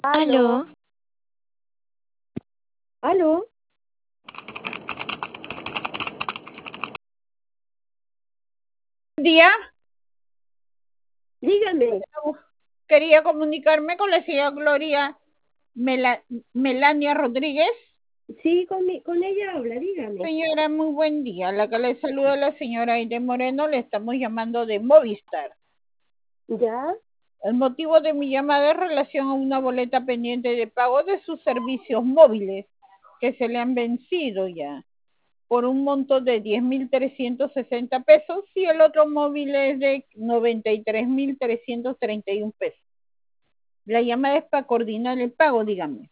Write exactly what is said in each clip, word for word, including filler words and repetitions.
Aló, Aló, aló, Día, dígame. quería comunicarme con la señora Gloria Mela- Melania Rodríguez. Sí, con, mi, con ella habla, dígame. Señora, muy buen día. La que le saluda la señora Aide Moreno, le estamos llamando de Movistar. ¿Ya? El motivo de mi llamada es relación a una boleta pendiente de pago de sus servicios móviles que se le han vencido ya por un monto de diez mil trescientos sesenta pesos y el otro móvil es de noventa y tres mil trescientos treinta y uno pesos. La llamada es para coordinar el pago, dígame.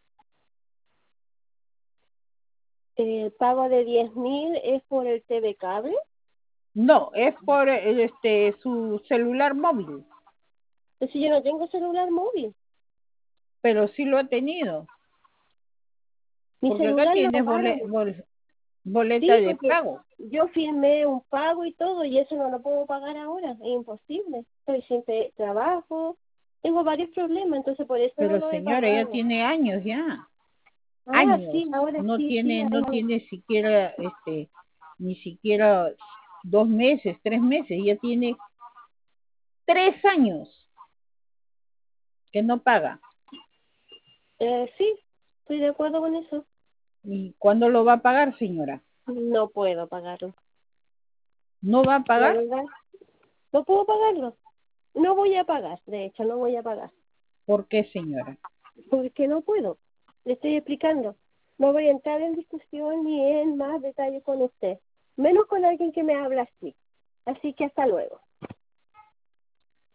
El pago de diez mil es por el T V cable. No, es por eh, este su celular móvil, Pues si yo no tengo celular móvil. pero sí lo ha tenido, Mi porque acá celular lo tienes bole- pagaron. bol- boleta Sí, de porque pago. yo firmé un pago y todo y eso no lo puedo pagar ahora. Es imposible. Estoy siempre trabajo. Tengo varios problemas, entonces por eso no Pero lo he señora, ya pagado. tiene años ya, Ah, años. sí, ahora No sí, sí, tiene, no años. tiene siquiera, este, ni siquiera dos meses, tres meses, ya tiene tres años que no paga. Eh, sí, estoy de acuerdo con eso. ¿Y cuándo lo va a pagar, señora? No puedo pagarlo. ¿No va a La pagar? verdad, no puedo pagarlo. No voy a pagar, de hecho, no voy a pagar. ¿Por qué, señora? Porque no puedo. Le estoy explicando. No voy a entrar en discusión ni en más detalle con usted. Menos con alguien que me habla así. Así que hasta luego.